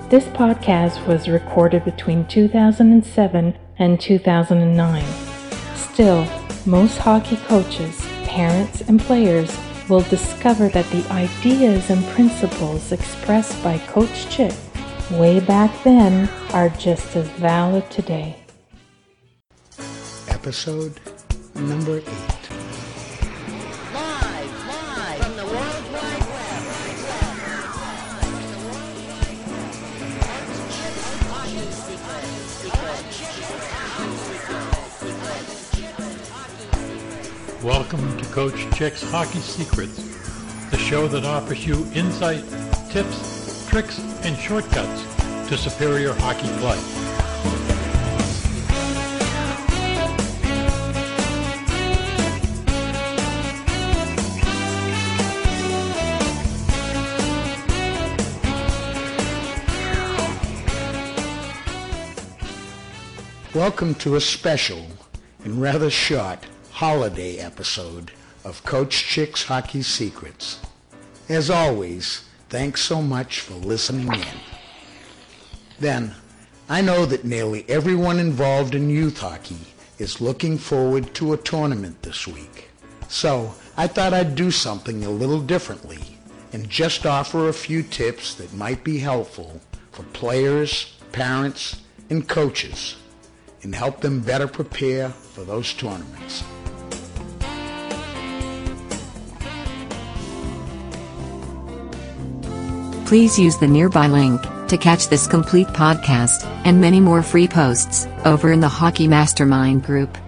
This podcast was recorded between 2007 and 2009. Still, most hockey coaches, parents, and players will discover that the ideas and principles expressed by Coach Chick way back then are just as valid today. Episode number 8. Live from the World Wide Web. Welcome to Coach Chick's Hockey Secrets, the show that offers you insight, tips, tricks, and shortcuts to superior hockey play. Welcome to a special and rather short holiday episode of Coach Chick's Hockey Secrets. As always, thanks so much for listening in. Then, I know that nearly everyone involved in youth hockey is looking forward to a tournament this week. So, I thought I'd do something a little differently and just offer a few tips that might be helpful for players, parents, and coaches and help them better prepare for those tournaments. Please use the nearby link to catch this complete podcast and many more free posts over in the Hockey Mastermind group.